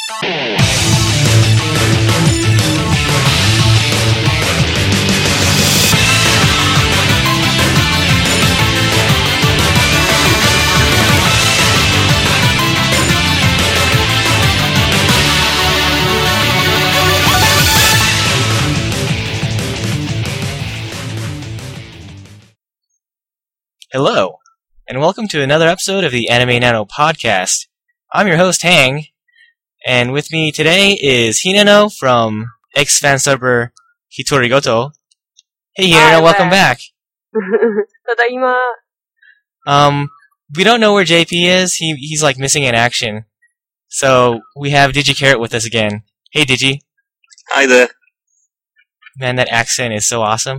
Hello, and welcome to another episode of the Anime Nano Podcast. I'm your host, Hang, and with me today is Hinano from ex-fansubber Hitorigoto. Hey Hinano, welcome back. Tadaima. We don't know where JP is. He's like missing in action. So we have DigiCarrot with us again. Hey Digi. Hi there. Man, that accent is so awesome.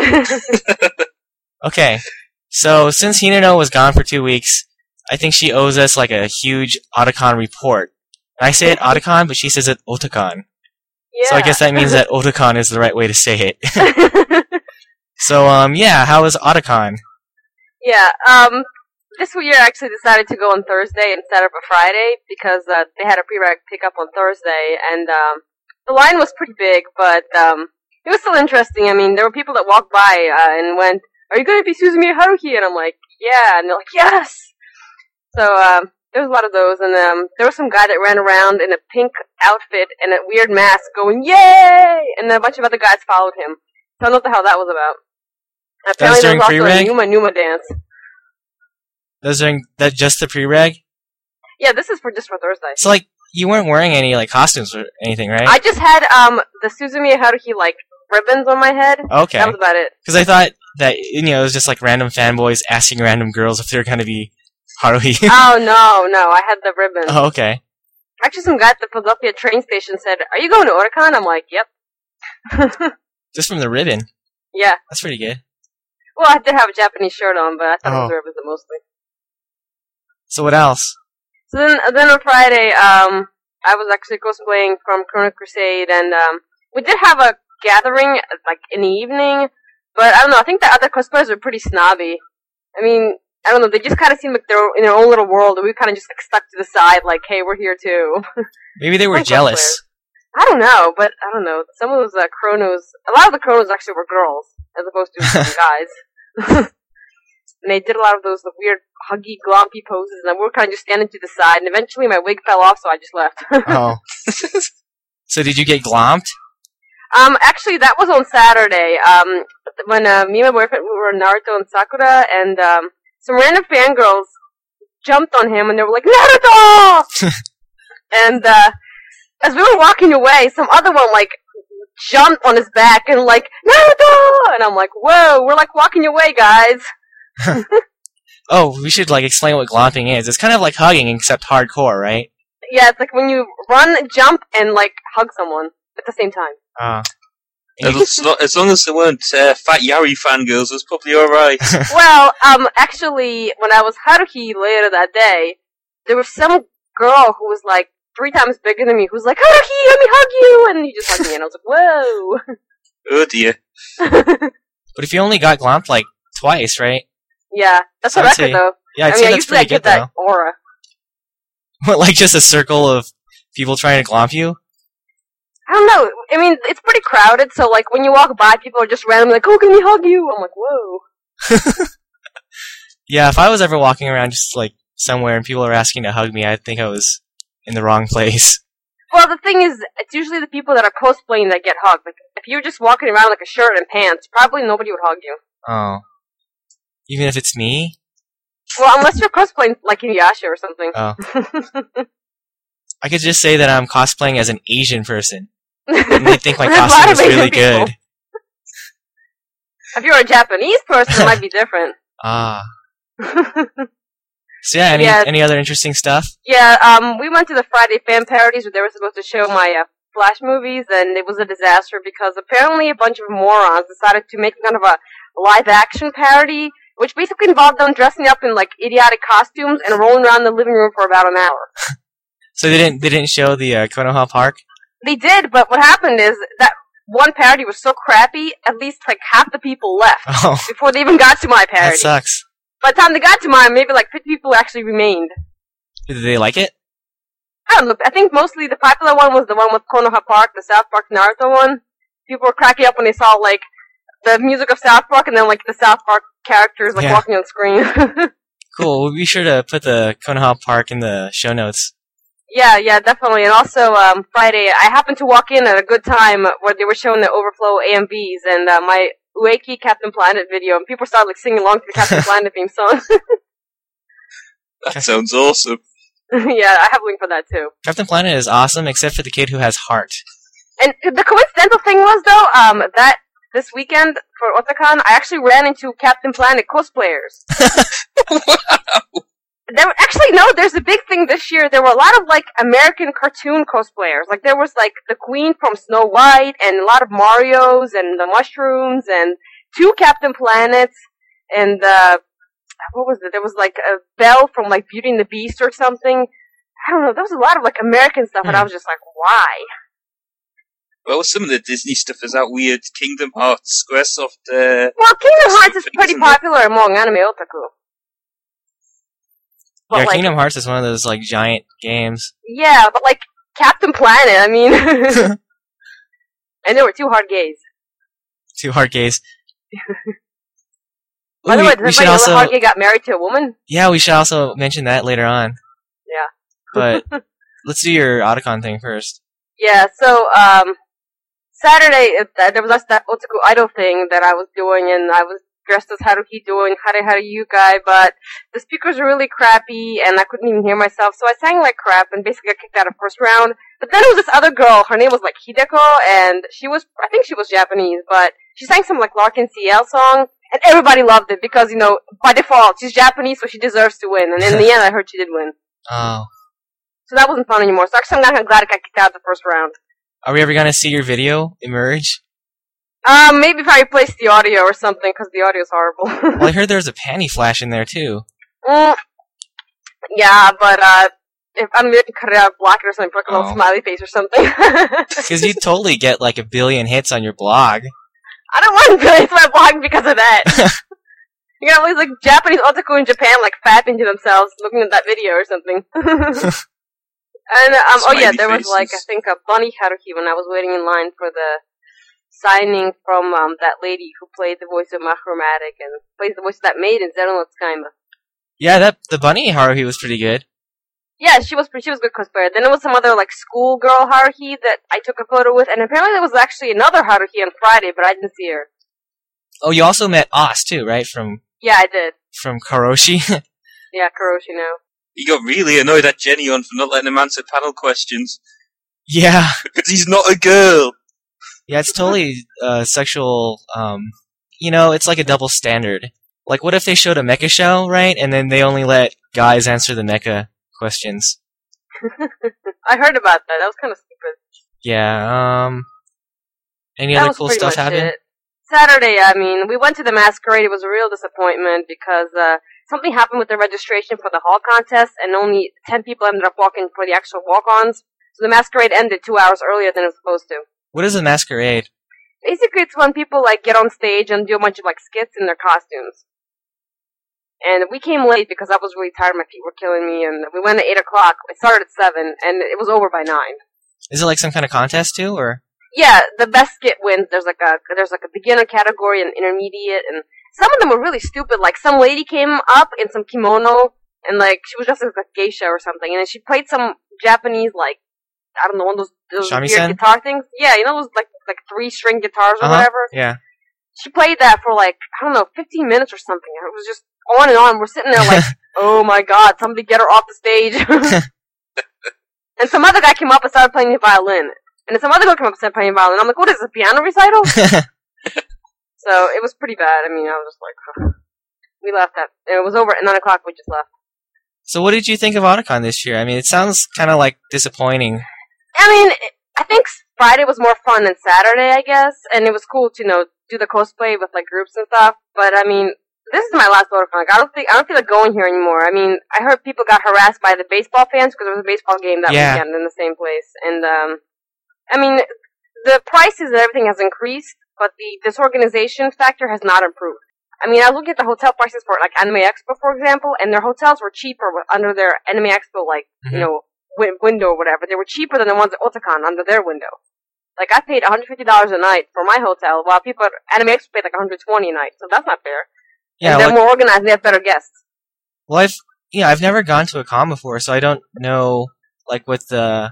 Okay. So, since Hinano was gone for 2 weeks, I think she owes us like a huge Otakon report. I say it Otakon, but she says it Otakon. Yeah. So I guess that means that Otakon is the right way to say it. So, how was Otakon? Yeah, this year I actually decided to go on Thursday instead of a Friday because they had a pre-reg pickup on Thursday, and the line was pretty big, but it was still interesting. I mean, there were people that walked by and went, "Are you going to be Suzumiya Haruhi?" And I'm like, "Yeah." And they're like, "Yes!" So, there was a lot of those. And there was some guy that ran around in a pink outfit and a weird mask going, "Yay!" And then a bunch of other guys followed him. So I don't know what the hell that was about. Apparently there was also pre-reg? a Numa dance. That just the pre-reg? Yeah, this is just for Thursday. So, like, you weren't wearing any, like, costumes or anything, right? I just had, the Suzumiya Haruhi, like, ribbons on my head. Okay. That was about it. Because I thought that, it was just like random fanboys asking random girls if they're going to be Haruhi. Oh, no, I had the ribbon. Oh, okay. Actually, some guy at the Philadelphia train station said, "Are you going to Otakon?" I'm like, "Yep." Just from the ribbon? Yeah. That's pretty good. Well, I did have a Japanese shirt on, but I thought it was ribbons mostly. So what else? So then on Friday, I was actually cosplaying from Chrono Crusade, and we did have a gathering, like, in the evening, but I don't know, I think the other cosplayers are pretty snobby. I mean, I don't know, they just kind of seem like they're in their own little world, and we kind of just, like, stuck to the side, like, hey, we're here too. Maybe they were jealous. I don't know, but I don't know, some of those Chronos, a lot of the Chronos actually were girls, as opposed to guys. And they did a lot of those weird huggy, glompy poses, and we were kind of just standing to the side, and eventually my wig fell off, so I just left. Oh. So did you get glomped? Actually, that was on Saturday, when me and my boyfriend, we were Naruto and Sakura, and some random fangirls jumped on him, and they were like, "Naruto!" And as we were walking away, some other one, like, jumped on his back, and like, "Naruto!" And I'm like, "Whoa, we're, like, walking away, guys." Oh, we should, like, explain what glomping is. It's kind of like hugging, except hardcore, right? Yeah, it's like when you run, jump, and, like, hug someone at the same time. As long as there weren't fat Yari fangirls, it was probably alright. Well, actually, when I was Haruhi later that day, there was some girl who was, like, 3 times bigger than me, who was like, "Haruhi, let me hug you!" And he just hugged me, and I was like, "Whoa!" Oh dear. But if you only got glomped, like, twice, right? Yeah, that's So a I'd record, say- though. Yeah, I'd I say mean, that's usually I pretty get good, that aura. What, like just a circle of people trying to glomp you? I don't know. I mean, it's pretty crowded, so, like, when you walk by, people are just randomly like, "Oh, can we hug you?" I'm like, whoa. Yeah, if I was ever walking around just, like, somewhere and people are asking to hug me, I'd think I was in the wrong place. Well, the thing is, it's usually the people that are cosplaying that get hugged. Like, if you're just walking around like a shirt and pants, probably nobody would hug you. Oh. Even if it's me? Well, unless you're cosplaying like Inuyasha or something. Oh. I could just say that I'm cosplaying as an Asian person. And they'd think my There's a lot costume of was really Asian people. good. If you're a Japanese person, it might be different. Ah. So yeah, any other interesting stuff? Yeah, we went to the Friday fan parodies where they were supposed to show my Flash movies, and it was a disaster because apparently a bunch of morons decided to make kind of a live-action parody, which basically involved them dressing up in, like, idiotic costumes and rolling around the living room for about an hour. So they didn't show the Konoha Park? They did, but what happened is that one parody was so crappy, at least, like, half the people left Oh, before they even got to my parody. that sucks. By the time they got to mine, maybe, like, 50 people actually remained. Did they like it? I don't know. I think mostly the popular one was the one with Konoha Park, the South Park Naruto one. People were cracking up when they saw, like, the music of South Park and then, like, the South Park characters, like, walking on screen. Cool. We'll be sure to put the Konoha Park in the show notes. Yeah, definitely. And also, Friday, I happened to walk in at a good time where they were showing the Overflow AMVs and my Ueki Captain Planet video, and people started, like, singing along to the Captain Planet theme song. That sounds awesome. Yeah, I have a link for that, too. Captain Planet is awesome, except for the kid who has heart. And the coincidental thing was, though, that this weekend for Otakon, I actually ran into Captain Planet cosplayers. Wow! There's a big thing this year. There were a lot of, like, American cartoon cosplayers. Like, there was, like, the Queen from Snow White, and a lot of Marios, and the Mushrooms, and 2 Captain Planets, and, what was it? There was, like, a Belle from, like, Beauty and the Beast or something. I don't know. There was a lot of, like, American stuff, and I was just like, why? Well, some of the Disney stuff is that weird Kingdom Hearts, Squaresoft. Well, Kingdom Hearts is pretty popular among anime otaku. But, Yeah, like, Kingdom Hearts is one of those, like, giant games. Yeah, but, like, Captain Planet, I mean. And there were 2 hard gays. 2 hard gays. By the way, does should everybody know also, that hard gay got married to a woman? Yeah, we should also mention that later on. Yeah. But let's do your Otakon thing first. Yeah, so, Saturday, there was that Otaku Idol thing that I was doing, and I was dressed as Haruhi doing Hare Hare Yukai, but the speakers were really crappy, and I couldn't even hear myself, so I sang like crap, and basically got kicked out of first round. But then there was this other girl, her name was like Hideko, and I think she was Japanese, but she sang some like Larkin CL song, and everybody loved it, because, you know, by default, she's Japanese, so she deserves to win, and in the end, I heard she did win. Oh. So that wasn't fun anymore, so actually I'm not glad I got kicked out of the first round. Are we ever gonna see your video emerge? Maybe if I replace the audio or something, because the audio's horrible. Well, I heard there was a panty flash in there, too. Yeah, but, if I'm maybe cut it out, block it or something, put like a little smiley face or something. Because you totally get like 1 billion hits on your blog. I don't want to hits my blog because of that. You got all these, like, Japanese otaku in Japan, like, fapping to themselves looking at that video or something. And, there was, like, I think a Bunny Haruhi when I was waiting in line for the signing from, that lady who played the voice of Machromatic and plays the voice of that maid in Zero no Tsukaima. Yeah, the Bunny Haruhi was pretty good. Yeah, she was good cosplayer. Then there was some other, like, schoolgirl Haruhi that I took a photo with, and apparently there was actually another Haruhi on Friday, but I didn't see her. Oh, you also met Os, too, right? Yeah, I did. From Karoshi? Yeah, Karoshi now. He got really annoyed at Jenny for not letting him answer panel questions. Yeah. Because he's not a girl! Yeah, it's totally sexual, it's like a double standard. Like, what if they showed a mecha show, right? And then they only let guys answer the mecha questions. I heard about that. That was kind of stupid. Yeah, any other cool stuff happen? Saturday, we went to the masquerade. It was a real disappointment because something happened with the registration for the hall contest, and only 10 people ended up walking for the actual walk-ons. So the masquerade ended 2 hours earlier than it was supposed to. What is a masquerade? Basically, it's when people, like, get on stage and do a bunch of, like, skits in their costumes. And we came late because I was really tired. My feet were killing me, and we went at 8 o'clock. It started at 7, and it was over by 9. Is it like some kind of contest, too, or...? Yeah, the best skit wins. There's like a beginner category and intermediate, and some of them were really stupid. Like, some lady came up in some kimono, and, like, she was dressed as a geisha or something, and then she played some Japanese, like, I don't know, one of those weird guitar things. Yeah, you know those, like 3-string guitars or whatever? Yeah. She played that for, like, I don't know, 15 minutes or something. It was just on and on. We're sitting there like, oh my god, somebody get her off the stage. And some other guy came up and started playing the violin. And then some other girl came up and started playing the violin. I'm like, what is this, a piano recital? So, it was pretty bad. I was just like, we left that. It was over at 9 o'clock, we just left. So what did you think of Otakon this year? It sounds kind of, like, disappointing. I think Friday was more fun than Saturday, I guess. And it was cool to, do the cosplay with, like, groups and stuff. But, this is my last Otakon. Like, I don't feel like going here anymore. I heard people got harassed by the baseball fans because there was a baseball game that weekend in the same place. And, the prices and everything has increased, but the disorganization factor has not improved. I was looking at the hotel prices for, like, Anime Expo, for example, and their hotels were cheaper under their Anime Expo, like, window or whatever. They were cheaper than the ones at Otakon under their window. Like, I paid $150 a night for my hotel, while people at Anime Expo paid like $120 a night, so that's not fair. Yeah, and they're more organized and they have better guests. Well, I've never gone to a con before, so I don't know what the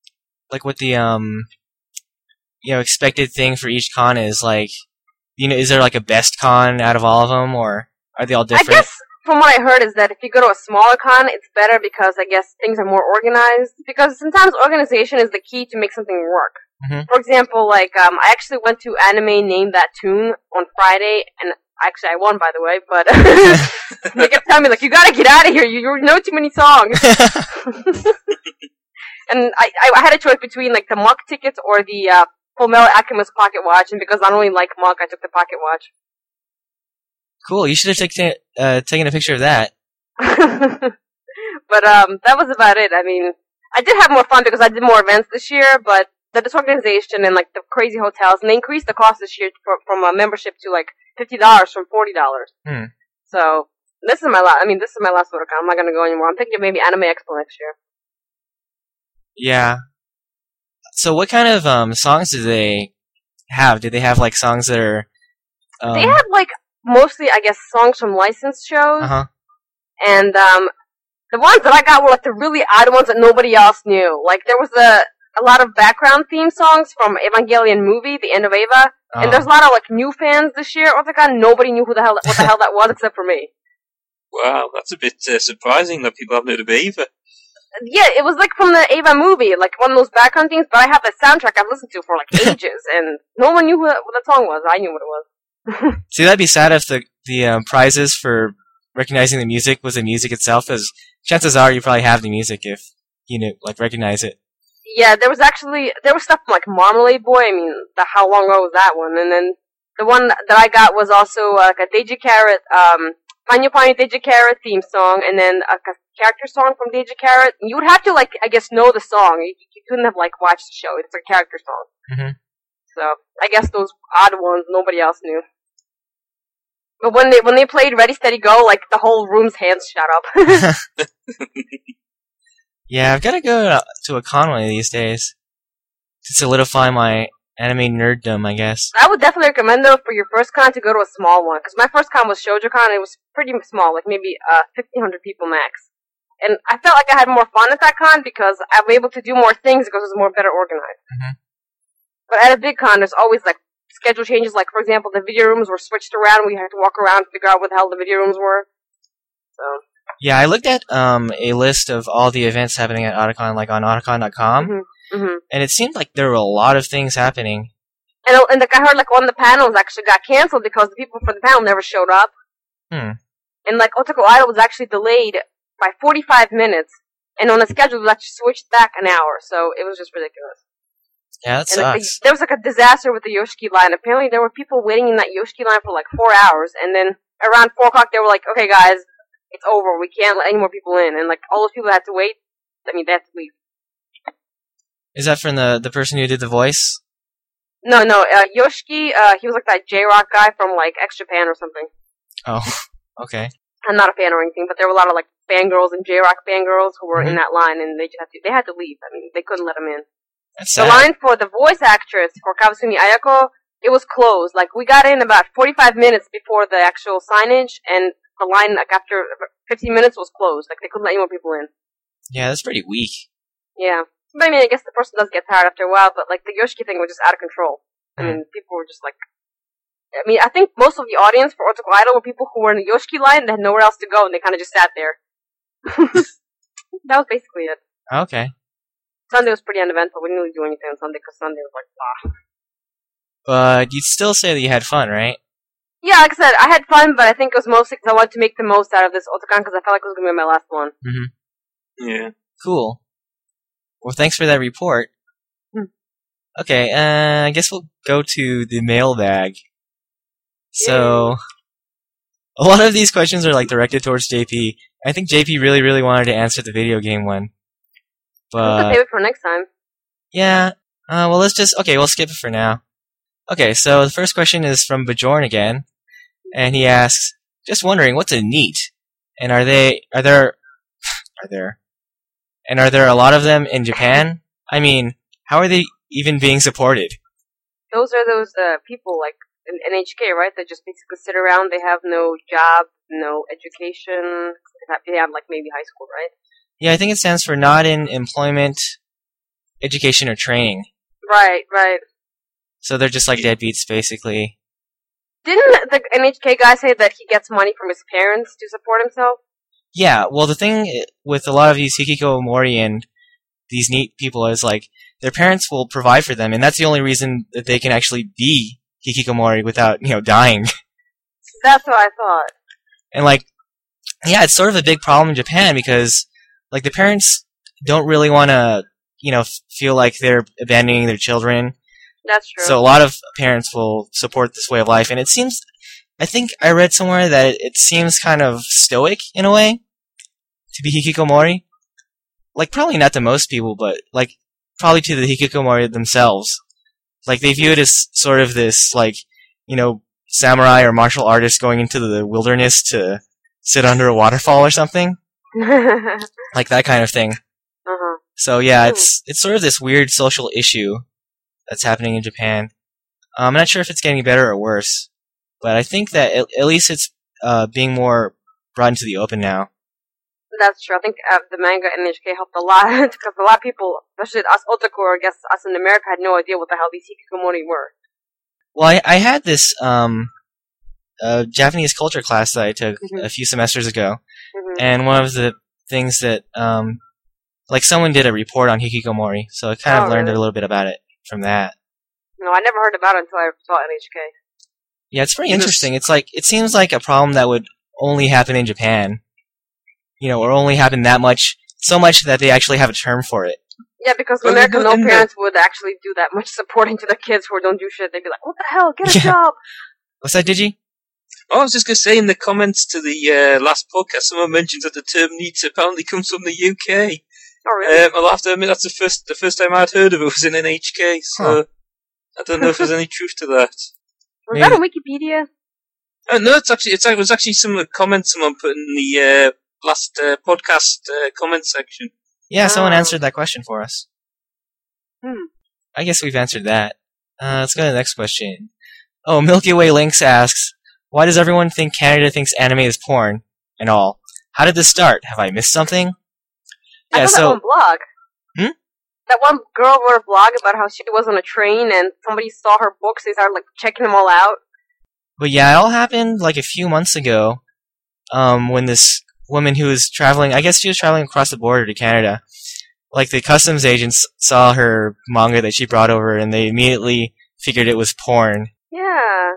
expected thing for each con is. Like, is there like a best con out of all of them, or are they all different? I guess from what I heard is that if you go to a smaller con, it's better because I guess things are more organized. Because sometimes organization is the key to make something work. Mm-hmm. For example, like I actually went to Anime Name That Tune on Friday, and actually I won, by the way. But they kept telling me like, you gotta get out of here. You know too many songs. And I had a choice between like the Muck tickets or the Fullmetal Alchemist pocket watch, and because I don't really like Muck, I took the pocket watch. Cool. You should have taken a picture of that. But that was about it. I mean, I did have more fun because I did more events this year, but the disorganization and like the crazy hotels, and they increased the cost this year from a membership to like $50 from $40. So this is my last. I mean, this is my last Otakon. I'm not gonna go anymore. I'm thinking of maybe Anime Expo next year. Yeah. So what kind of songs do they have? Do they have like songs that are? They had like mostly, I guess, songs from licensed shows. Uh-huh. And the ones that I got were like the really odd ones that nobody else knew. Like there was a lot of background theme songs from Evangelion movie, The End of Eva, and there's a lot of like new fans this year. Otakon, nobody knew what the hell that was except for me. Wow, that's a bit surprising that people haven't heard of Eva. Yeah, it was like from the Eva movie, like one of those background themes, but I have the soundtrack I've listened to for like ages, and no one knew what that song was. I knew what it was. See, that'd be sad if the prizes for recognizing the music was the music itself, because chances are you probably have the music if you recognize it. Yeah, there was stuff from like Marmalade Boy. I mean, how long ago was that one? And then the one that I got was also like a Deji Carrot, Panyo Panyo Deji Carrot theme song, and then a character song from Deji Carrot. You would have to like, I guess, know the song. You couldn't have like watched the show. It's a character song. Mm-hmm. So I guess those odd ones nobody else knew. But when they played Ready Steady Go, like the whole room's hands shot up. Yeah, I've got to go to a con one of these days to solidify my anime nerddom, I guess. I would definitely recommend though for your first con to go to a small one, because my first con was ShoujoCon and it was pretty small, like maybe 1,500 people max. And I felt like I had more fun at that con because I was able to do more things because it was more better organized. Mm-hmm. But at a big con, there's always like schedule changes. Like for example, the video rooms were switched around. We had to walk around to figure out where the hell the video rooms were. So. Yeah, I looked at a list of all the events happening at Otakon, like on Otakon.com, and it seemed like there were a lot of things happening. And like I heard, like one of the panels actually got canceled because the people for the panel never showed up. And like Otaku Idol was actually delayed by 45 minutes, and on the schedule it was actually switched back an hour. So it was just ridiculous. Yeah, that sucks. There was like a disaster with the Yoshiki line. Apparently, there were people waiting in that Yoshiki line for like 4 hours, and then around 4 o'clock they were like, "Okay, guys. It's over. We can't let any more people in." And like all those people that had to wait, I mean, they had to leave. Is that from the person who did the voice? No. Yoshiki, he was like that J-Rock guy from like X Japan or something. Oh, okay. I'm not a fan or anything, but there were a lot of like fangirls and J-Rock fangirls who were in that line, and they had to leave. I mean, they couldn't let them in. That's sad. The line for the voice actress for Kawasumi Ayako, it was closed. Like we got in about 45 minutes before the actual signage, and the line, like, after 15 minutes was closed. Like, they couldn't let any more people in. Yeah, that's pretty weak. Yeah. But, I mean, I guess the person does get tired after a while, but, like, the Yoshiki thing was just out of control. I mean, people were just, like... I mean, I think most of the audience for Otaku Idol were people who were in the Yoshiki line, they had nowhere else to go, and they kind of just sat there. That was basically it. Okay. Sunday was pretty uneventful. We didn't really do anything on Sunday, because Sunday was, like, blah. But you'd still say that you had fun, right? Yeah, like I said, I had fun, but I think it was mostly because I wanted to make the most out of this Otakon because I felt like it was going to be my last one. Mm-hmm. Yeah. Cool. Well, thanks for that report. Okay, I guess we'll go to the mailbag. So, a lot of these questions are like directed towards JP. I think JP really, really wanted to answer the video game one. But We'll save it for next time. Yeah. Well, we'll skip it for now. Okay, so the first question is from Bajorn again, and he asks, "Just wondering, what's a NEET? And are there And are there a lot of them in Japan? I mean, how are they even being supported? Those are those people like in NHK, right? That just basically sit around. They have no job, no education. They have like maybe high school, right? Yeah, I think it stands for not in employment, education, or training. Right. So they're just like deadbeats, basically. Didn't the NHK guy say that he gets money from his parents to support himself? Yeah, well, the thing with a lot of these hikikomori and these neat people is, like, their parents will provide for them, and that's the only reason that they can actually be hikikomori without, dying. That's what I thought. And, like, yeah, it's sort of a big problem in Japan because, like, the parents don't really want to, feel like they're abandoning their children. That's true. So a lot of parents will support this way of life, and it seems, I think I read somewhere that it seems kind of stoic in a way to be hikikomori. Like, probably not to most people, but, like, probably to the hikikomori themselves. Like, they view it as sort of this, like, samurai or martial artist going into the wilderness to sit under a waterfall or something. Like that kind of thing. Uh-huh. So, yeah, it's sort of this weird social issue that's happening in Japan. I'm not sure if it's getting better or worse, but I think that at least it's being more brought into the open now. That's true. I think the manga NHK helped a lot because a lot of people, especially us otaku, or I guess us in America, had no idea what the hell these hikikomori were. Well, I had this Japanese culture class that I took a few semesters ago, and one of the things that, like, someone did a report on hikikomori, so I kind of learned a little bit about it from that. No, I never heard about it until I saw NHK. Yeah, it's pretty interesting. It's like, it seems like a problem that would only happen in Japan. Or only happen so much that they actually have a term for it. Yeah, because in America, no parents would actually do that much supporting to their kids who don't do shit. They'd be like, what the hell, get a job! What's that, Digi? Oh, I was just going to say, in the comments to the last podcast, someone mentions that the term NEET apparently comes from the UK. Oh, really? I'll have to admit, that's the first time I'd heard of it was in NHK, so I don't know if there's any truth to that. Was that on Wikipedia? No, it was actually some comments someone put in the last podcast comment section. Yeah, someone answered that question for us. I guess we've answered that. Let's go to the next question. Oh, Milky Way Lynx asks, why does everyone think Canada thinks anime is porn and all? How did this start? Have I missed something? I saw that one blog. That one girl wrote a blog about how she was on a train and somebody saw her books. They started, like, checking them all out. But yeah, it all happened, like, a few months ago, when this woman who was traveling, I guess she was traveling across the border to Canada. Like, the customs agents saw her manga that she brought over, and they immediately figured it was porn. Yeah.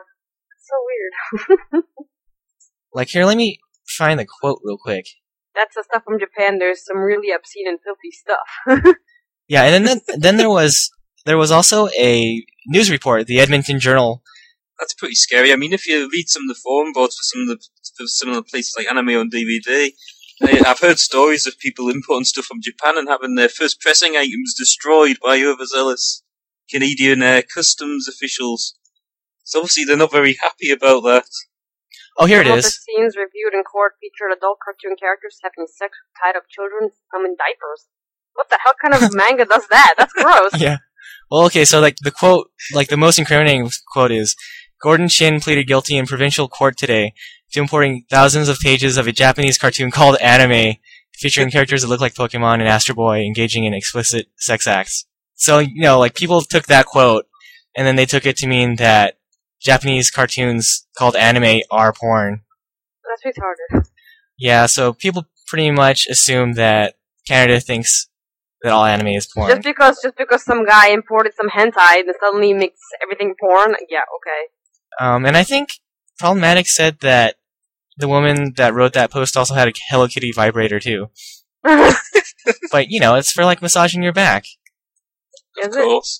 So weird. Like, here, let me find the quote real quick. That's the stuff from Japan. There's some really obscene and filthy stuff. Yeah, and then there was also a news report, the Edmonton Journal. That's pretty scary. I mean, if you read some of the forum boards for some of the places like Anime on DVD, I've heard stories of people importing stuff from Japan and having their first pressing items destroyed by overzealous Canadian customs officials. So obviously they're not very happy about that. Oh, here it Some is. of the scenes reviewed in court featured adult cartoon characters having sex with tied-up children, some in diapers. What the hell kind of manga does that? That's gross. Yeah. Well, okay, so, like, the quote, like, the most incriminating quote is, Gordon Shin pleaded guilty in provincial court today to importing thousands of pages of a Japanese cartoon called anime, featuring characters that look like Pokemon and Astro Boy engaging in explicit sex acts. So, like, people took that quote, and then they took it to mean that Japanese cartoons called anime are porn. That's retarded. Yeah, so people pretty much assume that Canada thinks that all anime is porn. Just because some guy imported some hentai and suddenly makes everything porn? Yeah, okay. And I think Problematic said that the woman that wrote that post also had a Hello Kitty vibrator too. But, it's for, like, massaging your back. Is of course.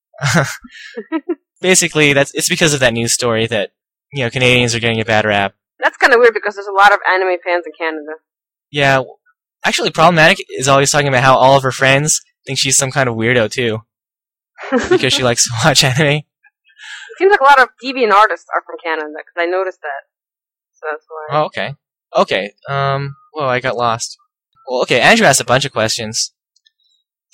Basically, it's because of that news story that, Canadians are getting a bad rap. That's kind of weird because there's a lot of anime fans in Canada. Yeah, actually, Problematic is always talking about how all of her friends think she's some kind of weirdo too. Because she likes to watch anime. It seems like a lot of deviant artists are from Canada, because I noticed that. So that's why. Oh, okay. Okay, whoa, I got lost. Well, okay, Andrew asked a bunch of questions.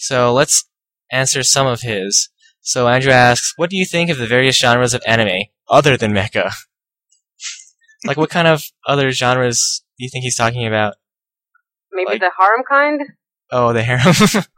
So let's answer some of his. So Andrew asks, what do you think of the various genres of anime, other than mecha? Like, what kind of other genres do you think he's talking about? Maybe the harem kind? Oh, the harem.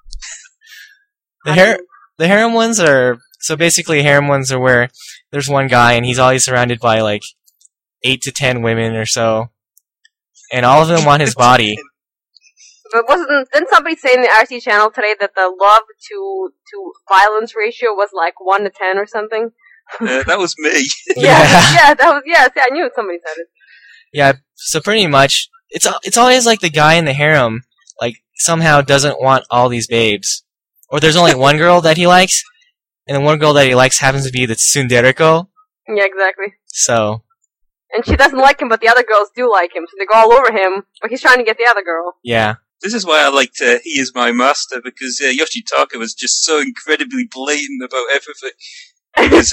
The harem ones are... So basically, harem ones are where there's one guy and he's always surrounded by, like, 8 to 10 women or so. And all of them want his body. But didn't somebody say in the RT channel today that the love to violence ratio was like 1 to 10 or something? That was me. Yeah, I knew somebody said it. Yeah, so pretty much, it's always like the guy in the harem, like, somehow doesn't want all these babes. Or there's only one girl that he likes, and the one girl that he likes happens to be the tsundere. Yeah, exactly. So. And she doesn't like him, but the other girls do like him, so they go all over him, but he's trying to get the other girl. Yeah. This is why I liked He Is My Master, because Yoshitaka was just so incredibly blatant about everything. He was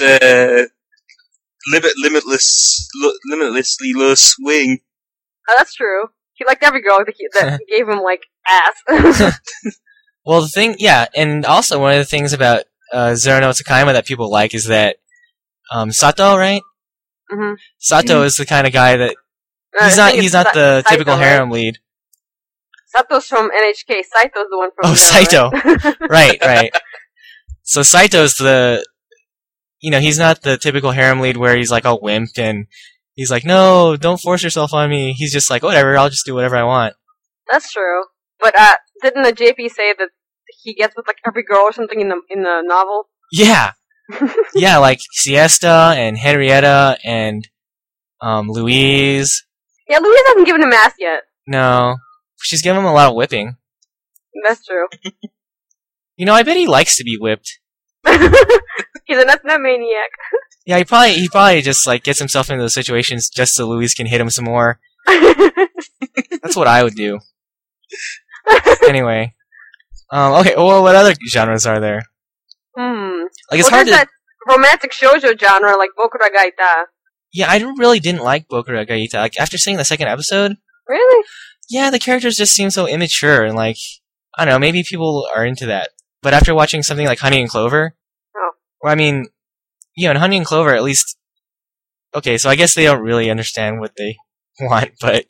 limitlessly low swing. Oh, that's true. He liked every girl that gave him, like, ass. Well, the thing, yeah, and also one of the things about Zero no Tsukaima that people like is that Sato, right? Mm-hmm. Sato is the kind of guy that he's not the typical harem lead. Sato's from NHK. Saito's the one from Saito. Right? right. So Saito's he's not the typical harem lead where he's like all wimp and he's like, no, don't force yourself on me. He's just like, whatever, I'll just do whatever I want. That's true. But didn't the JP say that he gets with like every girl or something in the novel? Yeah. Yeah, like Siesta and Henrietta and Louise. Yeah, Louise hasn't given him ass yet. No. She's given him a lot of whipping. That's true. I bet he likes to be whipped. He's a nut maniac. Yeah, he probably just like gets himself into those situations just so Louise can hit him some more. That's what I would do. Anyway. Okay, well, what other genres are there? Like, it's hard to... that romantic shoujo genre, like Bokura Gaita. Yeah, I really didn't like Bokura Gaita. Like, after seeing the second episode... Really? Yeah, the characters just seem so immature, and like... I don't know, maybe people are into that. But after watching something like Honey and Clover... Oh. Well, I mean... in Honey and Clover, at least... Okay, so I guess they don't really understand what they want, but...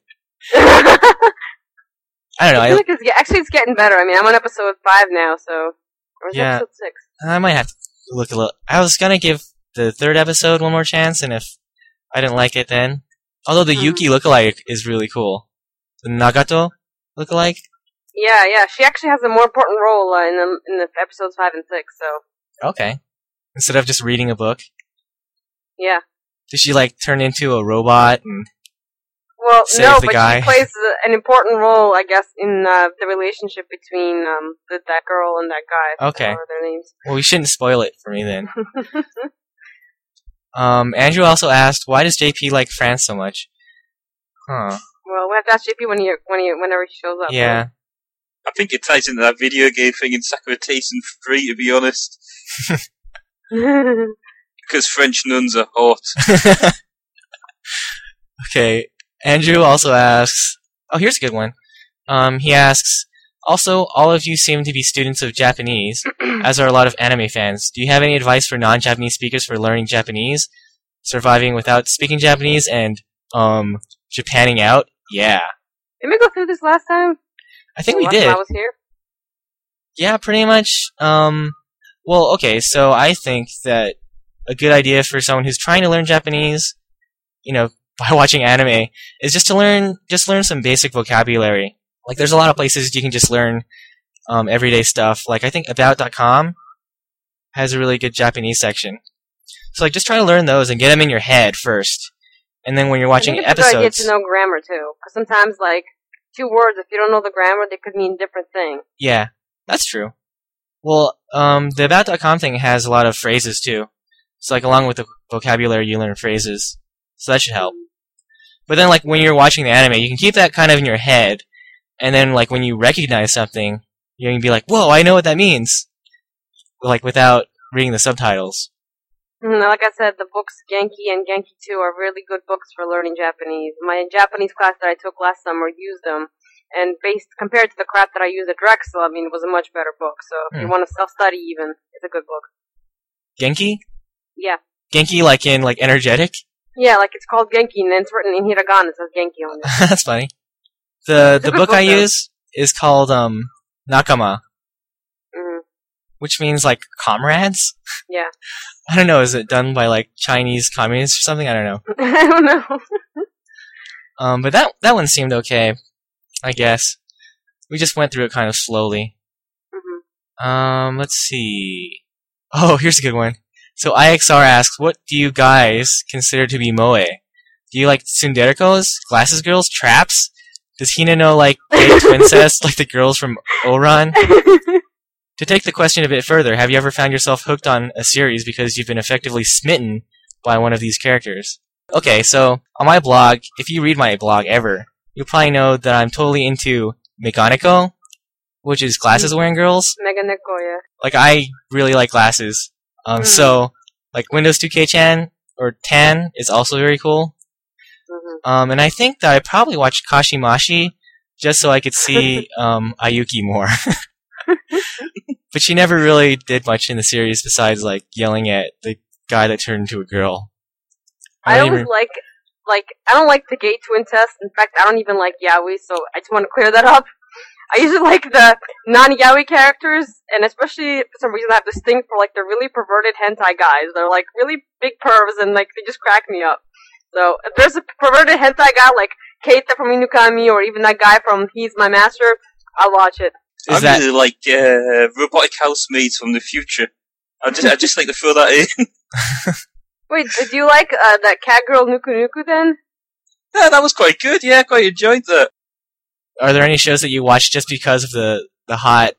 I don't know. I feel like it's getting better. I mean, I'm on episode 5 now, so... Or is it episode 6? I might have to look a little... I was gonna give the third episode one more chance, and if I didn't like it then... Although the Yuki lookalike is really cool. The Nagato lookalike? Yeah. She actually has a more important role in the episodes 5 and 6, so... Okay. Instead of just reading a book? Yeah. Does she, like, turn into a robot and... Well, no, but guy. She plays an important role, I guess, in the relationship between that girl and that guy. Okay. What are their names? Well, we shouldn't spoil it for me then. Andrew also asked, why does JP like France so much? Huh. Well, we have to ask JP whenever he shows up. Yeah. Right? I think it ties into that video game thing in Sakura Taisen 3, to be honest. Because French nuns are hot. Okay. Andrew also asks... Oh, here's a good one. He asks, also, all of you seem to be students of Japanese, as are a lot of anime fans. Do you have any advice for non-Japanese speakers for learning Japanese, surviving without speaking Japanese, and, Japanning out? Yeah. Did we go through this last time? I think we did. I was here? Yeah, pretty much. Well, okay, so I think that a good idea for someone who's trying to learn Japanese, by watching anime, is just to learn some basic vocabulary. Like, there's a lot of places you can just learn everyday stuff. Like, I think About.com has a really good Japanese section. So, like, just try to learn those and get them in your head first. And then when you're watching episodes... I think it's a good idea to know grammar, too. Because sometimes, like, 2 words, if you don't know the grammar, they could mean different things. Yeah, that's true. Well, the About.com thing has a lot of phrases, too. So, like, along with the vocabulary, you learn phrases. So that should help. But then, like, when you're watching the anime, you can keep that kind of in your head, and then, like, when you recognize something, you can be like, whoa, I know what that means! Like, without reading the subtitles. Like I said, the books Genki and Genki 2 are really good books for learning Japanese. My Japanese class that I took last summer used them, and compared to the crap that I use at Drexel, I mean, it was a much better book. So if you want to self-study even, it's a good book. Genki? Yeah. Genki like in like energetic? Yeah, like it's called Genki, and then it's written in hiragana, it says Genki on it. That's funny. The book I use is called Nakama. Which means, like, comrades? Yeah. I don't know, is it done by, like, Chinese communists or something? I don't know. I don't know. But that one seemed okay, I guess. We just went through it kind of slowly. Let's see. Oh, here's a good one. So IXR asks, what do you guys consider to be moe? Do you like tsunderekos, glasses girls, traps? Does Hinano like gay princess, like the girls from Ouran? To take the question a bit further, have you ever found yourself hooked on a series because you've been effectively smitten by one of these characters? Okay, so on my blog, if you read my blog ever, you'll probably know that I'm totally into Meganeko, which is glasses-wearing girls. Meganeko, yeah. Like, I really like glasses. So, like, Windows 2K-chan, or Tan, is also very cool. And I think that I probably watched Kashimashi just so I could see Ayuki more. But she never really did much in the series besides, like, yelling at the guy that turned into a girl. I always I don't like the gay twin test. In fact, I don't even like yaoi, so I just want to clear that up. I usually like the non-yaoi characters, and especially for some reason I have this thing for, like, the really perverted hentai guys. They're, like, really big pervs, and, like, they just crack me up. So, if there's a perverted hentai guy like Keita from Inukami, or even that guy from He's My Master, I'll watch it. I really like robotic housemaids from the future. I just like to throw that in. Wait, did you like that cat girl Nuku Nuku then? Yeah, that was quite good. Yeah, I quite enjoyed that. Are there any shows that you watch just because of the hot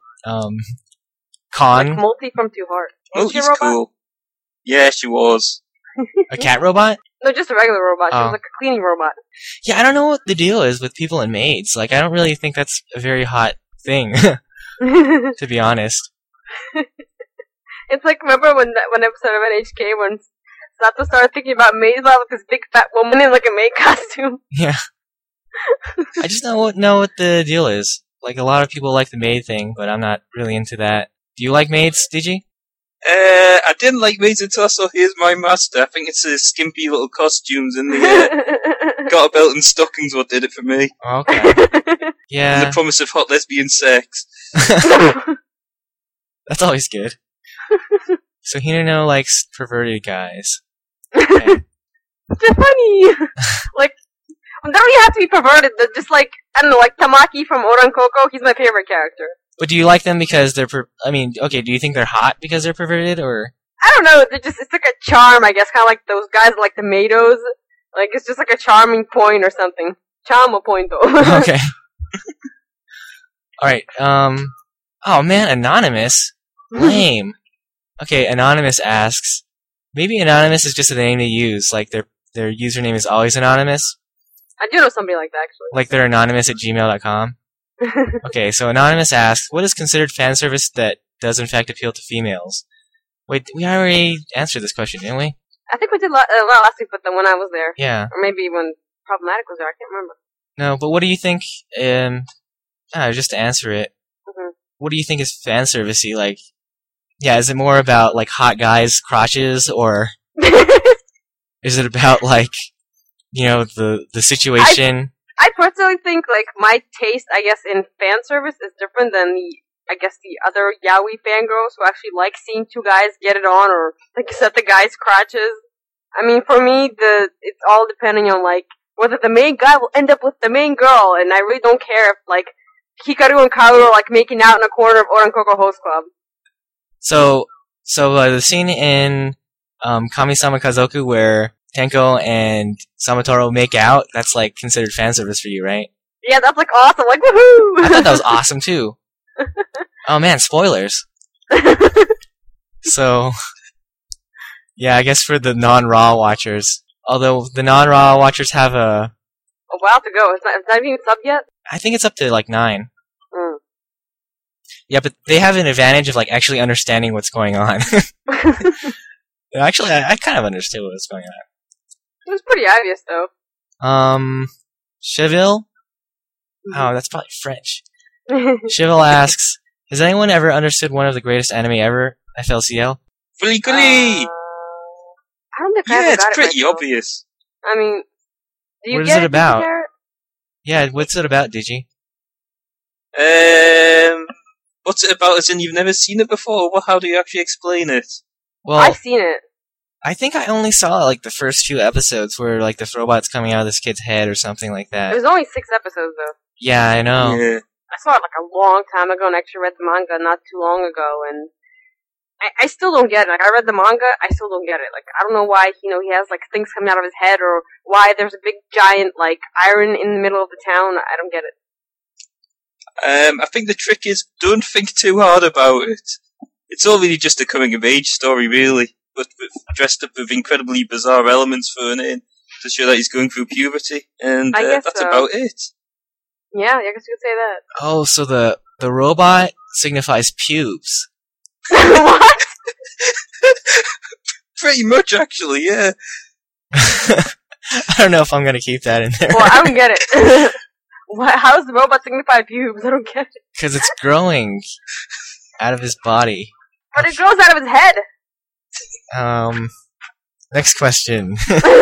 con? Like Multi from Two Heart. Multi's cool. Yeah, she was. A cat robot? No, just a regular robot. She was like a cleaning robot. Yeah, I don't know what the deal is with people and maids. Like, I don't really think that's a very hot thing, to be honest. It's like, remember when episode of NHK when Sato started thinking about maids with this big fat woman in like a maid costume? Yeah. I just don't know what the deal is. Like, a lot of people like the maid thing, but I'm not really into that. Do you like maids, Digi? I didn't like maids until I saw Here's My Master. I think it's the skimpy little costumes and the got a belt and stockings what did it for me. Okay. Yeah. And the promise of hot lesbian sex. That's always good. So Hinano likes perverted guys. Okay. They're funny! Like, they don't even have to be perverted. They're just like, I don't know, like Tamaki from Ouran Koko, he's my favorite character. But do you like them because they're do you think they're hot because they're perverted, or? I don't know, it's like a charm, I guess, kind of like those guys like the Maidos. Like, it's just like a charming point or something. Charm point, though. Okay. Alright, oh man, Anonymous? Lame. Okay, Anonymous asks, maybe Anonymous is just a name they use, like their username is always Anonymous? I do know somebody like that, actually. Like they're anonymous at gmail.com? Okay, so Anonymous asks, what is considered fan service that does in fact appeal to females? Wait, we already answered this question, didn't we? I think we did last week, but then when I was there. Yeah. Or maybe when Problematic was there, I can't remember. No, but what do you think, just to answer it, what do you think is fan servicey? Like, yeah, is it more about, like, hot guys' crotches, or is it about, like, you know, the situation? I personally think, like, my taste, I guess, in fan service is different than the other yaoi fangirls who actually like seeing two guys get it on, or, like you said, the guys' crotches. I mean, for me, it's all depending on, like, whether the main guy will end up with the main girl, and I really don't care if, like, Hikaru and Kaoru are, like, making out in a corner of Ouran Koko Host Club. So the scene in Kami-sama Kazoku where Tenko and Samatoro make out, that's, like, considered fan service for you, right? Yeah, that's, like, awesome. Like, woohoo! I thought that was awesome, too. Oh, man, spoilers. So, yeah, I guess for the non-Raw watchers. Although the non-Raw watchers have a while to go. It's not even subbed yet? I think it's up to, like, 9. Yeah, but they have an advantage of, like, actually understanding what's going on. Actually, I kind of understood what was going on. It was pretty obvious, though. Cheville Oh, that's probably French. Shivel asks, has anyone ever understood one of the greatest anime ever, FLCL? Fully. I don't think I ever Yeah, it's got it pretty myself. obvious. I mean, do you What is get it about? Did you hear Yeah, what's it about, Digi? What's it about? As in, you've never seen it before? How do you actually explain it? Well, I've seen it. I think I only saw like the first few episodes where like this robot's coming out of this kid's head or something like It that. was only 6 episodes, though. Yeah, I know. Yeah. I saw it like a long time ago and actually read the manga not too long ago, and I still don't get it. Like, I read the manga, I still don't get it. Like, I don't know why, he has, like, things coming out of his head, or why there's a big, giant, like, iron in the middle of the town. I don't get it. I think the trick is, don't think too hard about it. It's all really just a coming-of-age story, really, but dressed up with incredibly bizarre elements thrown in to show that he's going through puberty, and I guess that's so. about it. Yeah, I guess you could say that. Oh, so the robot signifies pubes. What? Pretty much, actually, yeah. I don't know if I'm gonna keep that in there. Well, I don't get it. How does the robot signify pubes? I don't get it. Because it's growing out of his body. But it grows out of his head. Next question.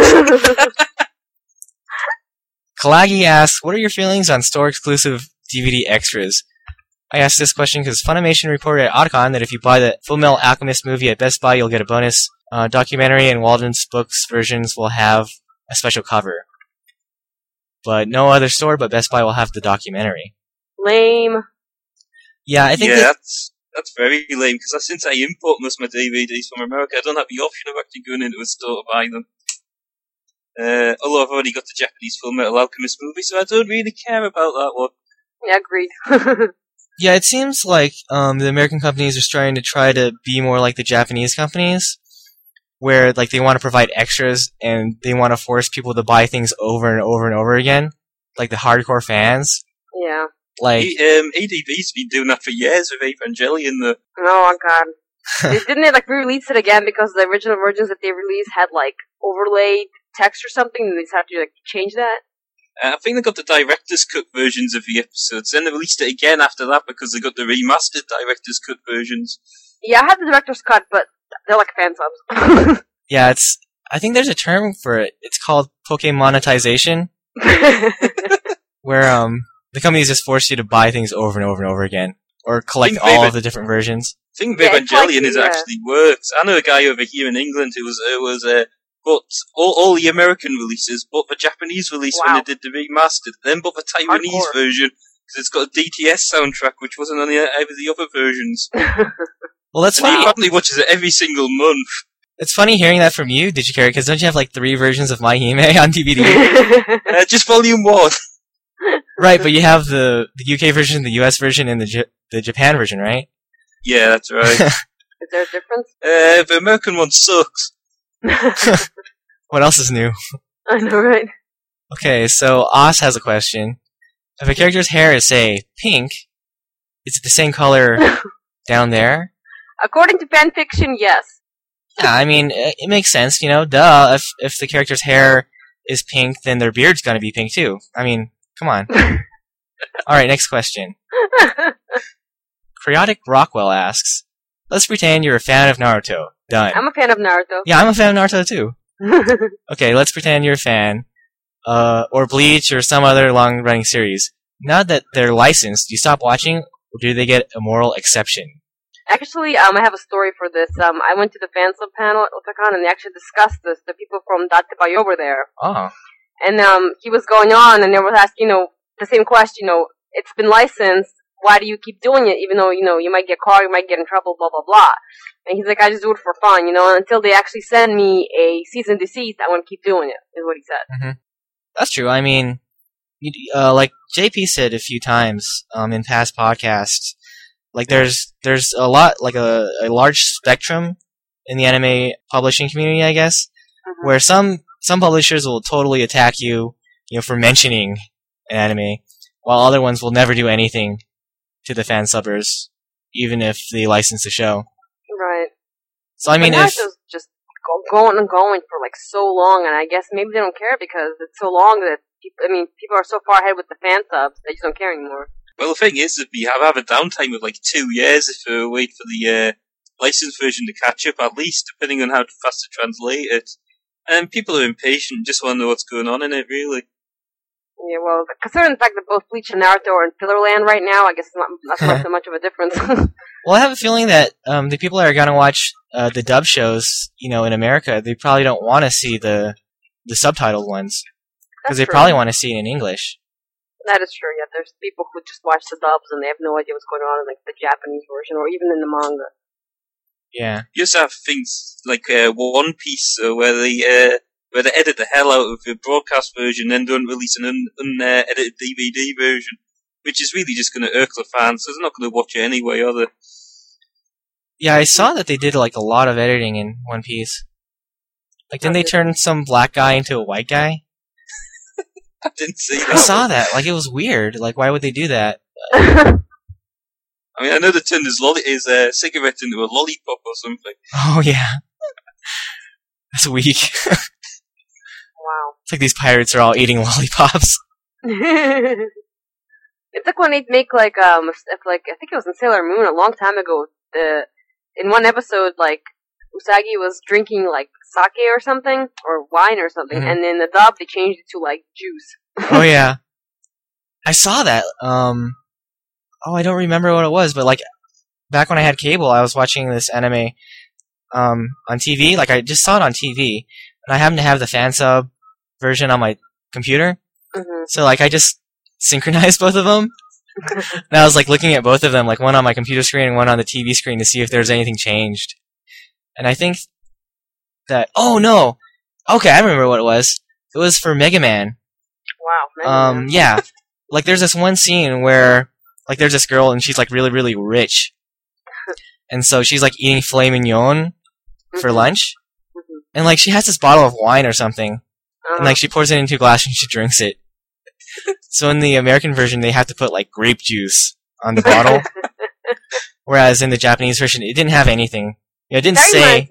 Kalagi asks, what are your feelings on store-exclusive DVD extras? I asked this question because Funimation reported at Otakon that if you buy the Fullmetal Alchemist movie at Best Buy, you'll get a bonus documentary, and Walden's Books versions will have a special cover. But no other store but Best Buy will have the documentary. Lame. Yeah, I think that's very lame, because since I import most of my DVDs from America, I don't have the option of actually going into a store to buy them. Although I've already got the Japanese Fullmetal Alchemist movie, so I don't really care about that one. Yeah, agreed. Yeah, it seems like the American companies are trying to be more like the Japanese companies, where like they want to provide extras and they want to force people to buy things over and over and over again, like the hardcore fans. Yeah. Like ADV's been doing that for years with Evangelion, though. Oh, God. Didn't they, like, re-release it again because the original versions that they released had, like, overlaid text or something, and they just had to, like, change that? I think they got the director's cut versions of the episodes, then they released it again after that because they got the remastered director's cut versions. Yeah, I have the director's cut, but they're like fan subs. yeah, I think there's a term for it. It's called Pokemonetization, where the companies just force you to buy things over and over and over again, or collect all of the different versions. I think Yeah, Evangelion it's like, actually works. I know a guy over here in England who was bought all the American releases, bought the Japanese release when they did the remastered, then bought the Taiwanese Hardcore. version because it's got a DTS soundtrack which wasn't on either of the other versions. Well, that's And he funny. probably watches it every single month. It's funny hearing that from you, Did you care? Because don't you have like 3 versions of My Hime on DVD? Just volume 1. Right, but you have the UK version, the US version, and the Japan version, right? Yeah, that's right. Is there a difference? The American one sucks. What else is new? I know, right? Okay, so Oz has a question. If a character's hair is, say, pink, is it the same color down there? According to fanfiction, yes. Yeah, I mean, it makes sense, duh. If the character's hair is pink, then their beard's gonna be pink too. I mean, come on. Alright, next question. Chaotic Rockwell asks, let's pretend you're a fan of Naruto. Done. I'm a fan of Naruto. Yeah, I'm a fan of Naruto too. Okay, let's pretend you're a fan. Or Bleach or some other long-running series. Now that they're licensed, do you stop watching, or do they get a moral exception? Actually, I have a story for this. I went to the fan sub panel at Otakon, and they actually discussed this. The people from Date Bayo were there. Oh. And he was going on, and they were asking, the same question, it's been licensed, why do you keep doing it, even though, you might get caught, you might get in trouble, blah, blah, blah. And he's like, I just do it for fun, and until they actually send me a cease and desist, I want to keep doing it, is what he said. Mm-hmm. That's true. I mean, like JP said a few times in past podcasts, like there's a lot, like a large spectrum in the anime publishing community, I guess, where some publishers will totally attack you, for mentioning an anime, while other ones will never do anything to the fan subbers, even if they license the show. Right. So I mean, if just going and going for like so long, and I guess maybe they don't care because it's so long that people are so far ahead with the fan subs, they just don't care anymore. Well, the thing is, that we have a downtime of like 2 years if we wait for the licensed version to catch up, at least, depending on how fast they translate it. And people are impatient, just want to know what's going on in it, really. Yeah, well, considering the fact that both Bleach and Naruto are in filler land right now, I guess that's not so much of a difference. Well, I have a feeling that the people that are going to watch the dub shows, in America, they probably don't want to see the subtitled ones. Because they probably want to see it in English. That is true, yeah. There's people who just watch the dubs and they have no idea what's going on in like the Japanese version or even in the manga. Yeah. You also have things like One Piece where they edit the hell out of the broadcast version and then don't release an unedited DVD version, which is really just going to irk the fans, so they're not going to watch it anyway, are they? Yeah, I saw that they did like a lot of editing in One Piece. Like, didn't they turn some black guy into a white guy? I didn't see that. I saw that. Like, it was weird. Like, why would they do that? I mean, I know they turned his cigarette into a lollipop or something. Oh, yeah. That's weak. Wow. It's like these pirates are all eating lollipops. It's like when they make I think it was in Sailor Moon a long time ago. In one episode, like Usagi was drinking like sake or something or wine or something, and in the dub they changed it to like juice. Oh yeah, I saw that. I don't remember what it was, but like back when I had cable, I was watching this anime on TV. Like I just saw it on TV, and I happened to have the fan sub version on my computer. Mm-hmm. So like I just synchronized both of them. And I was like looking at both of them, like one on my computer screen and one on the TV screen to see if there's anything changed. And I think that okay, I remember what it was. It was for Mega Man. Wow. Mega Man. Yeah. Like there's this one scene where like there's this girl and she's like really, really rich. And so she's like eating filet mignon for lunch. Mm-hmm. And like she has this bottle of wine or something. Uh-huh. And like she pours it into a glass and she drinks it. So in the American version they have to put like grape juice on the bottle. Whereas in the Japanese version it didn't have anything. It didn't say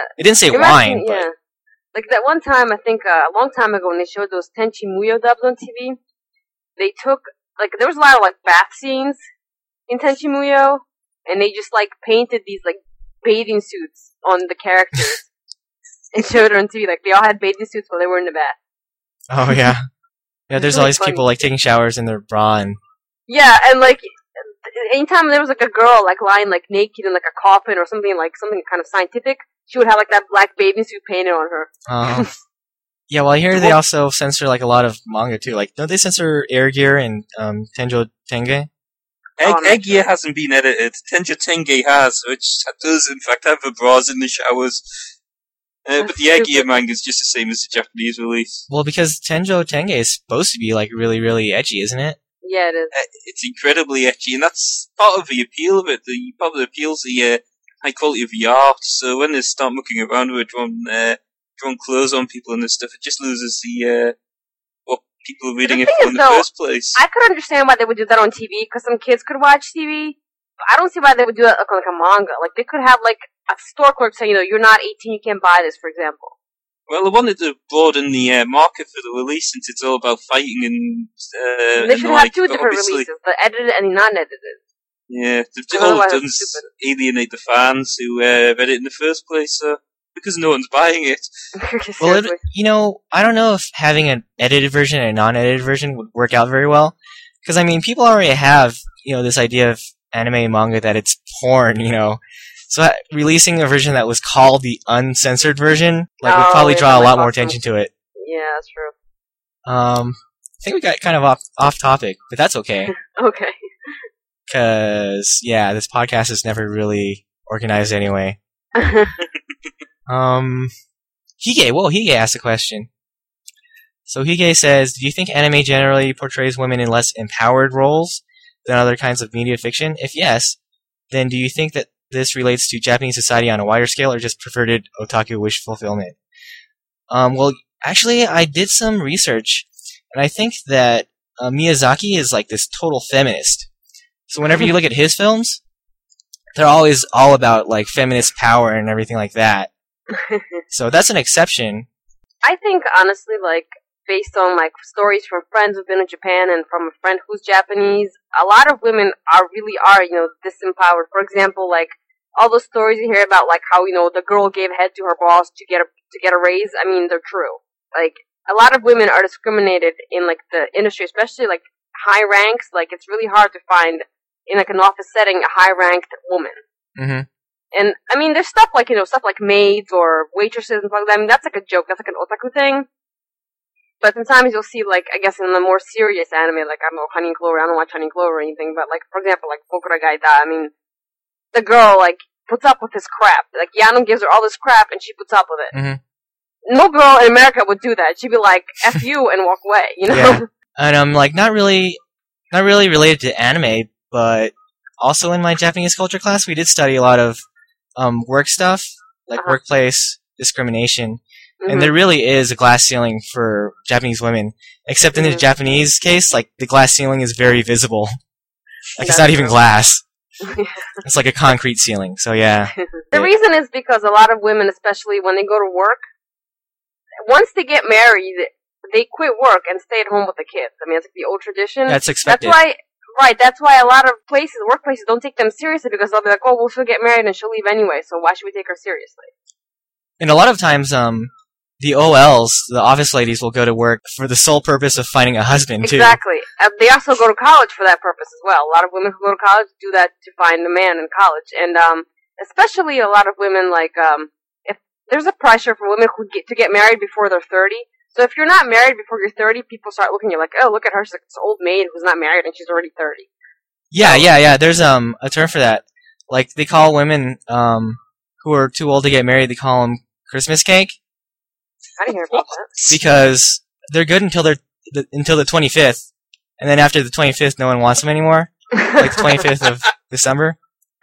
wine. But yeah. Like that one time, I think a long time ago, when they showed those Tenchi Muyo dubs on TV, they took like there was a lot of like bath scenes in Tenchi Muyo, and they just like painted these like bathing suits on the characters and showed it on TV. Like they all had bathing suits while they were in the bath. Oh yeah, yeah. There's really all these funny. people like taking showers in their bra and. Yeah, and like. Anytime there was like a girl like lying like naked in like a coffin or something kind of scientific, she would have like that black bathing suit painted on her. Yeah, well I hear they also censor like a lot of manga too. Like don't they censor Air Gear and Tenjo Tenge? Egg Gear hasn't been edited. Tenjo Tenge has, which does in fact have the bras in the showers. But the Egg Gear manga is just the same as the Japanese release. Well, because Tenjo Tenge is supposed to be like really, really edgy, isn't it? Yeah, it is. It's incredibly etchy, and that's part of the appeal of it. Part of the appeal is the high quality of the art. So when they start mucking around with drawing clothes on people and this stuff, it just loses the what people are reading it for in the first place. I could understand why they would do that on TV, because some kids could watch TV. But I don't see why they would do that like a manga. Like they could have like a store clerk say, you're not 18, you can't buy this, for example. Well, I wanted to broaden the market for the release since it's all about fighting and they should have two different releases, the edited and the non-edited. Yeah, all they've done is alienate the fans who read it in the first place, because no one's buying it. Well, I don't know if having an edited version and a non-edited version would work out very well. Because, I mean, people already have, this idea of anime and manga that it's porn, So releasing a version that was called the uncensored version, would probably draw a lot more attention to it. Yeah, that's true. I think we got kind of off topic, but that's okay. Okay. Because, this podcast is never really organized anyway. Hige asked a question. So Hige says, do you think anime generally portrays women in less empowered roles than other kinds of media fiction? If yes, then do you think that this relates to Japanese society on a wider scale or just perverted otaku wish fulfillment? Well, actually, I did some research, and I think that Miyazaki is like this total feminist. So whenever you look at his films, they're always all about like feminist power and everything like that. So that's an exception. I think honestly, like based on like stories from friends who've been in Japan and from a friend who's Japanese. A lot of women really are disempowered. For example, like all those stories you hear about, like how the girl gave head to her boss to get a raise. I mean, they're true. Like a lot of women are discriminated in like the industry, especially like high ranks. Like it's really hard to find in like an office setting a high ranked woman. Mm-hmm. And I mean, there's stuff like maids or waitresses and stuff like that. I mean, that's like a joke. That's like an otaku thing. But sometimes you'll see, like, I guess in the more serious anime, like, I don't know, Honey and Clover, I don't watch Honey and Clover or anything, but, like, for example, like, Bokura Gaita, I mean, the girl, like, puts up with his crap. Like, Yano gives her all this crap, and she puts up with it. Mm-hmm. No girl in America would do that. She'd be like, F you, and walk away, Yeah. And I'm, like, not really related to anime, but also in my Japanese culture class, we did study a lot of, work stuff, like workplace discrimination. Mm-hmm. And there really is a glass ceiling for Japanese women. Except in the Japanese case, like, the glass ceiling is very visible. Like, it's not even glass. It's like a concrete ceiling, so yeah. The reason is because a lot of women, especially when they go to work, once they get married, they quit work and stay at home with the kids. I mean, it's like the old tradition. That's expected. That's why a lot of workplaces don't take them seriously, because they'll be like, oh, well, she'll get married and she'll leave anyway, so why should we take her seriously? And a lot of times, the OLs, the office ladies, will go to work for the sole purpose of finding a husband, too. Exactly. They also go to college for that purpose as well. A lot of women who go to college do that to find a man in college. And especially a lot of women, like, if there's a pressure for women to get married before they're 30. So if you're not married before you're 30, people start looking at you like, oh, look at her, she's like this old maid who's not married and she's already 30. Yeah. There's a term for that. Like, they call women who are too old to get married, they call them Christmas cake. I didn't hear about that. Because they're good until the 25th, and then after the 25th, no one wants them anymore. Like the 25th of December.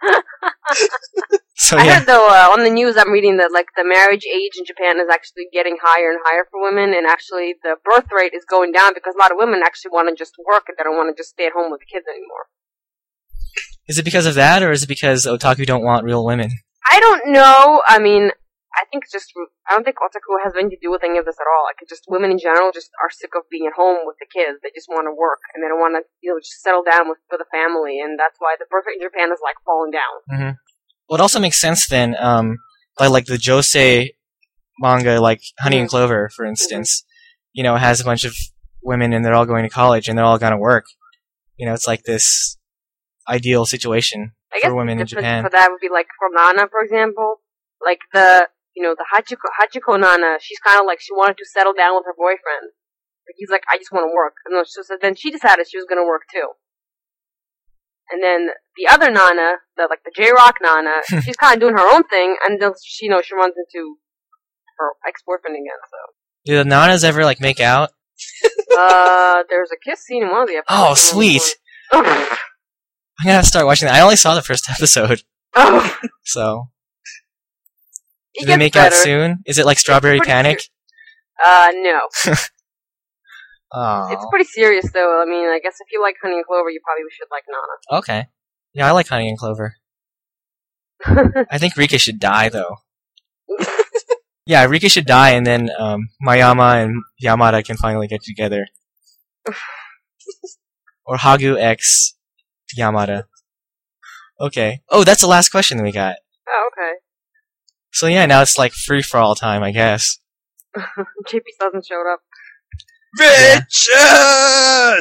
So I yeah. heard though on the news I'm reading that like the marriage age in Japan is actually getting higher and higher for women, and actually the birth rate is going down because a lot of women actually want to just work and they don't want to just stay at home with the kids anymore. Is it because of that, or is it because otaku don't want real women? I don't know. I mean, I think it's just, I don't think otaku has anything to do with any of this at all. Like, it's just women in general just are sick of being at home with the kids. They just want to work, and they don't want to, just settle down for the family, and that's why the birth rate in Japan is, like, falling down. Mm-hmm. Well, it also makes sense then, by, like, the josei manga, like Honey and Clover, for instance, has a bunch of women, and they're all going to college, and they're all going to work. It's like this ideal situation for women in Japan. For that would be, like, for Nana, for example. Like, the Hachiko Nana, she's kind of like, she wanted to settle down with her boyfriend. But he's like, I just want to work. And so then she decided she was going to work too. And then the other Nana, the J-Rock Nana, she's kind of doing her own thing, and then she runs into her ex-boyfriend again, so. Do the Nanas ever, like, make out? There's a kiss scene in one of the episodes. Oh, sweet! I'm gonna have to start watching that. I only saw the first episode. Oh. So. Do they make out soon? Is it like Strawberry Panic? No. Aww. It's pretty serious, though. I mean, I guess if you like Honey and Clover, you probably should like Nana. Okay. Yeah, I like Honey and Clover. I think Rika should die, though. Yeah, Rika should die, and then Mayama and Yamada can finally get together. Or Hagu X Yamada. Okay. Oh, that's the last question that we got. Oh, okay. So yeah, now it's like free-for-all time, I guess. JP hasn't showed up. Richard!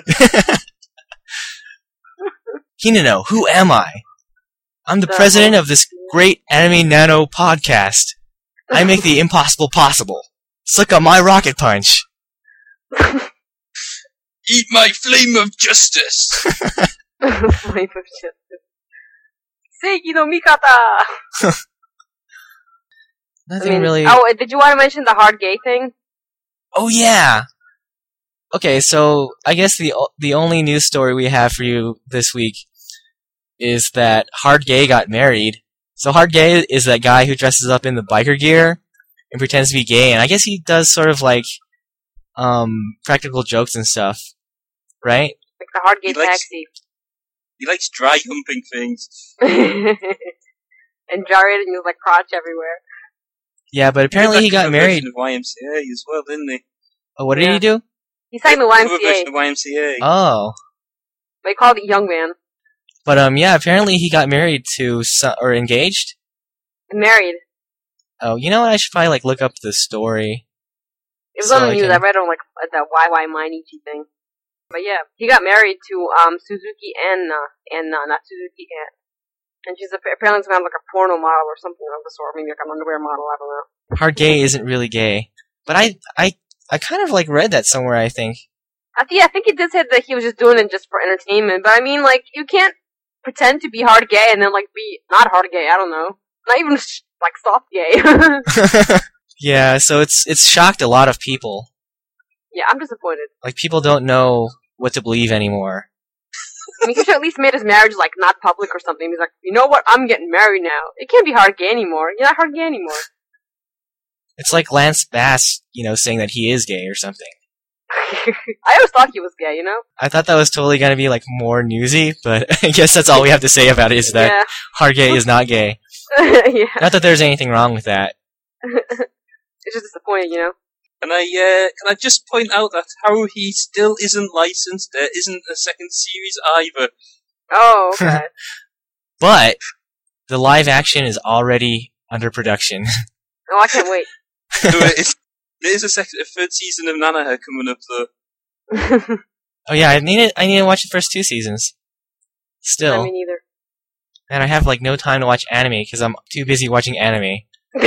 Hinano, who am I? I'm the president of this great Anime Nano podcast. I make the impossible possible. Suck on my rocket punch. Eat my flame of justice! Flame of justice. Seiki no Mikata! Nothing really... Oh, did you want to mention the hard gay thing? Oh, yeah! Okay, so I guess the only news story we have for you this week is that Hard Gay got married. So Hard Gay is that guy who dresses up in the biker gear and pretends to be gay, and I guess he does sort of like practical jokes and stuff, right? Like the Hard Gay taxi. He likes dry humping things. And gyrating his like crotch everywhere. Yeah, but apparently he got married. Of YMCA as well, didn't he? Oh, what did he do? He sang the Cover YMCA, version of YMCA. Oh. but he called it Young Man. But, yeah, apparently he got married to, or engaged? Married. Oh, you know what? I should probably, like, look up the story. It was So on the I news. can- I read on like the YY Mainichi thing. But yeah, he got married to Suzuki and not Suzuki and she's apparently some kind of like a porno model or something of the sort. Maybe like an underwear model. I don't know. Hard gay isn't really gay. But I kind of, like, read that somewhere, I think. I think he did say that he was just doing it just for entertainment. But I mean, like, you can't pretend to be hard gay and then like be not hard gay. I don't know. Not even like soft gay. Yeah, so it's shocked a lot of people. Yeah, I'm disappointed. Like, people don't know what to believe anymore. I mean, he should at least made his marriage like not public or something. He's like, you know what? I'm getting married now. It can't be hard gay anymore. You're not hard gay anymore. It's like Lance Bass, saying that he is gay or something. I always thought he was gay, you know? I thought that was totally going to be, like, more newsy, but I guess that's all we have to say about it is that Yeah. hard gay is not gay. Yeah. Not that there's anything wrong with that. It's just disappointing, you know? Can I just point out that how he still isn't licensed? There isn't a second series either. Oh, okay. But the live action is already under production. Oh, I can't wait. There is a third season of Nanaha coming up though. Oh yeah, I need to watch the first 2 seasons. Still. I mean, neither. And I have, like, no time to watch anime because I'm too busy watching anime.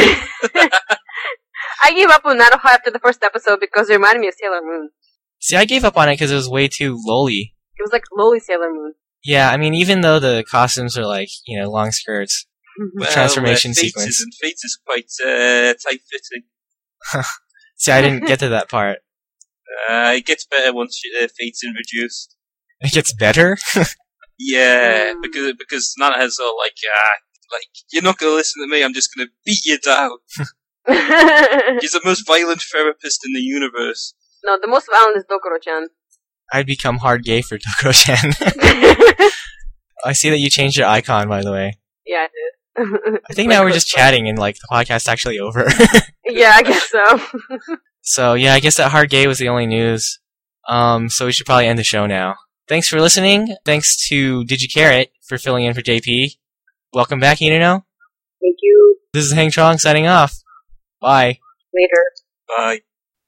I gave up on Nanoha after the first episode because it reminded me of Sailor Moon. See, I gave up on it because it was way too lowly. It was like lowly Sailor Moon. Yeah, I mean, even though the costumes are, like, long skirts, the transformation sequence. Fate is quite tight-fitting. See, I didn't get to that part. It gets better once Fate's introduced. It gets better? Yeah, because Nanaha's all like, you're not gonna listen to me, I'm just gonna beat you down. He's the most violent therapist in the universe. No, the most violent is Dokuro-chan. I'd become hard gay for Dokuro-chan. I see that you changed your icon, by the way. Yeah, I did. I think now we're just chatting and, like, the podcast's actually over. Yeah, I guess so. So, yeah, I guess that hard gay was the only news. So we should probably end the show now. Thanks for listening. Thanks to DigiCarrot for filling in for JP. Welcome back, Inano. Thank you. This is Hang Trong signing off. Bye. Later. Bye.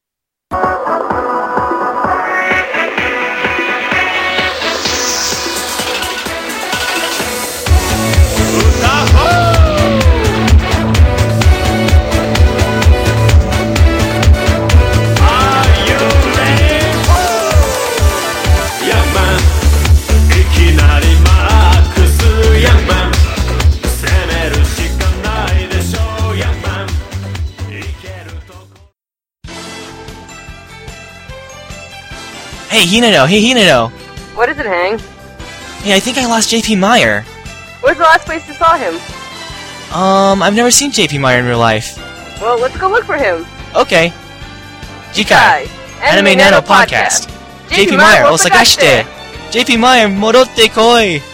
Hey, Hinano. What is it, Hang? Hey, I think I lost JP Meyer. Where's the last place you saw him? I've never seen JP Meyer in real life. Well, let's go look for him. Okay. Jikai. Anime Nano Podcast. JP Meyer, osagashite. JP Meyer, morotte koi.